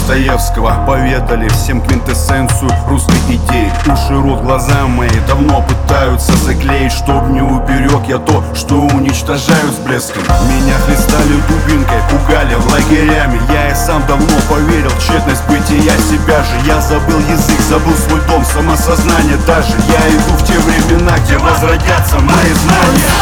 Достоевского поведали всем квинтэссенцию русской идеи. Уши, рот, глаза мои давно пытаются заклеить, чтоб не уберег я то, что уничтожают с блеском. Меня хлестали дубинкой, пугали лагерями. Я и сам давно поверил в тщетность бытия себя же. Я забыл язык, забыл свой дом, самосознание даже. Я иду в те времена, где возродятся мои знания.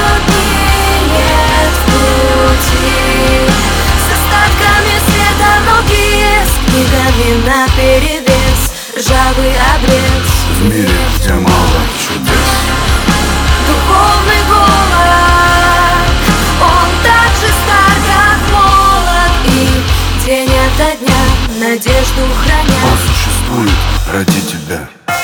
Лет в пути, с остатками света, но без книгами наперевес, ржавый обрез. В мире, где мало чудес. Духовный голод, он так же стар, как молод, и день ото дня надежду храня. Он существует ради тебя.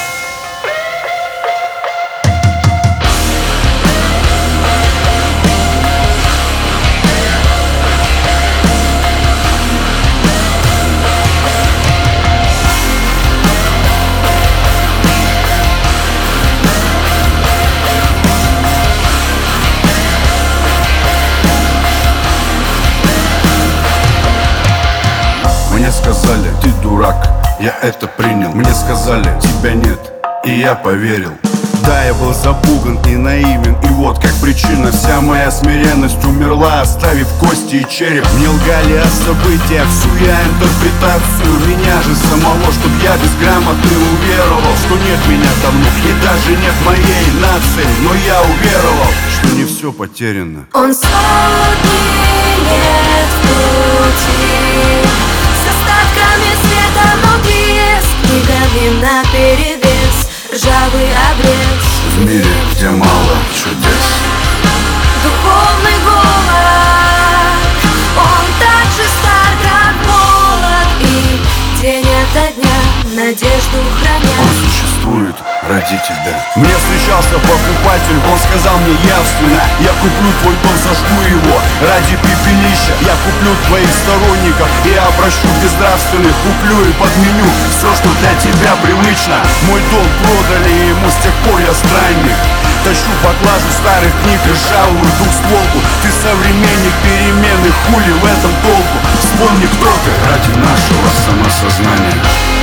Мне сказали, ты дурак, я это принял. Мне сказали, тебя нет, и я поверил. Да, я был запуган и наивен, и вот как причина вся моя смиренность умерла, оставив кости и череп. Мне лгали о событиях, всю я интерпретацию меня же самого, чтоб я безграмотный уверовал, что нет меня давно, и даже нет моей нации. Но я уверовал, что не все потеряно. Он сотни лет в пути, с остатками света, но без книгами наперевес, ржавый обрез. В мире, где мало чудес. Духовный голод, он так же стар, как молод, и день ото дня надежду храня. Он существует ради тебя. Мне встречался покупатель, он сказал мне явственно: я куплю твой дом, сожгу его ради пепелища. Я куплю твоих сторонников и обращу безнравственных. Куплю и подменю все, что для тебя привычно. Мой долг продали ему, с тех пор я странник. Тащу поклажу старых книг, ржавую двухстволку. Ты современник перемены, хули в этом толку? Вспомни, кто ты ради нашего самосознания.